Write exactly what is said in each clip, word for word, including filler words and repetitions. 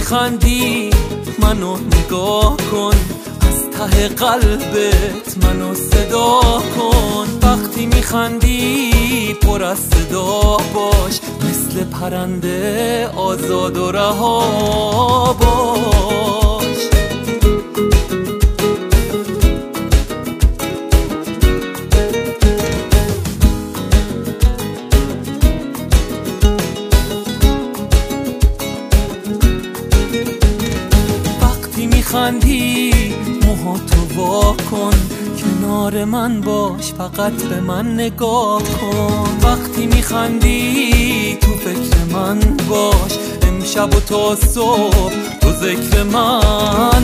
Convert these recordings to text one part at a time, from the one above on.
میخندی منو نگاه کن، از ته قلبت منو صدا کن. وقتی میخندی پر از صدا باش، مثل پرنده آزاد و رها باش. وقتی میخندی موهاتو وا کن، کنار من باش، فقط به من نگاه کن. وقتی میخندی تو فکر من باش، امشب و تا صبح تو ذکر من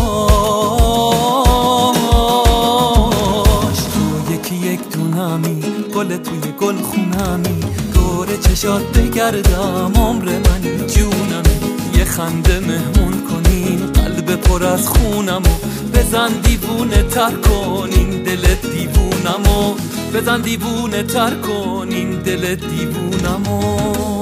باش. تو یکی یک دونمی، گل توی گل خونمی، دور چشات بگردم، عمر منی جونمی. یه خنده مهمون کنین قلب پر از خونمو، بزن دیوونه تر کن این دل دیوونمو، بزن دیوونه تر کن این دل دیوونمو.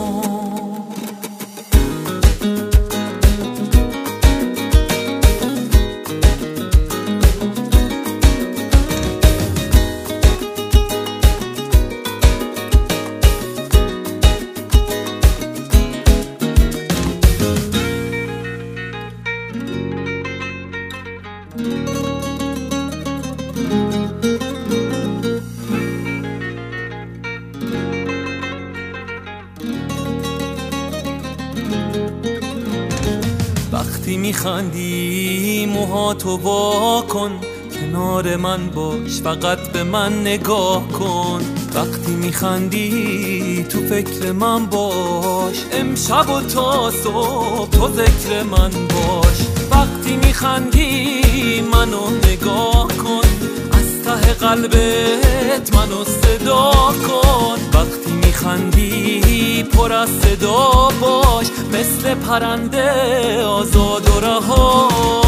وقتی میخندی موهاتو وا کن، کنار من باش، فقط به من نگاه کن. وقتی میخندی تو فکر من باش، امشب و تا صبح تو ذکر من باش. وقتی میخندی منو نگاه کن، از ته قلبت منو صدا کن. وقتی میخندی پر از صدا باش، مثل پرنده آزاد و رها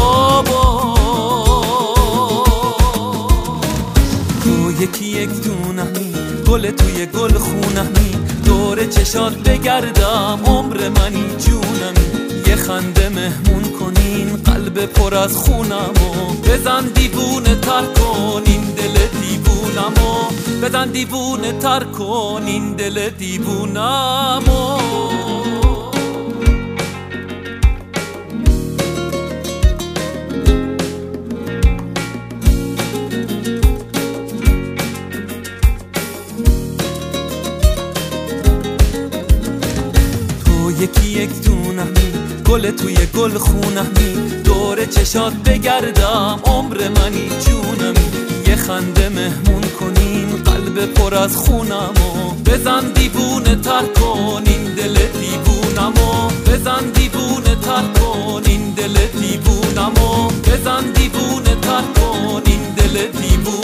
باش. تو یکی یک دونمی، گل توی گل خونمی، دور چشات بگردم، عمر منی جونمی. یه خنده مهمون کنین قلب پر از خونمو، بزن دیوونه تر کن این دل دیوونمو، بزن دیوونه تر کن این دل دیوونمو. یکی یک دونمی، گل توی گل خونمی، دور چشات بگردم، عمر منی جونمی. یه خنده مهمون کنین قلب پر از خونمو، بزن دیوونه تر کن این دل دیوونمو، بزن دیوونه تر کن این دل دیوونمو، بزن دیوونه تر کن این دل دیوونمو.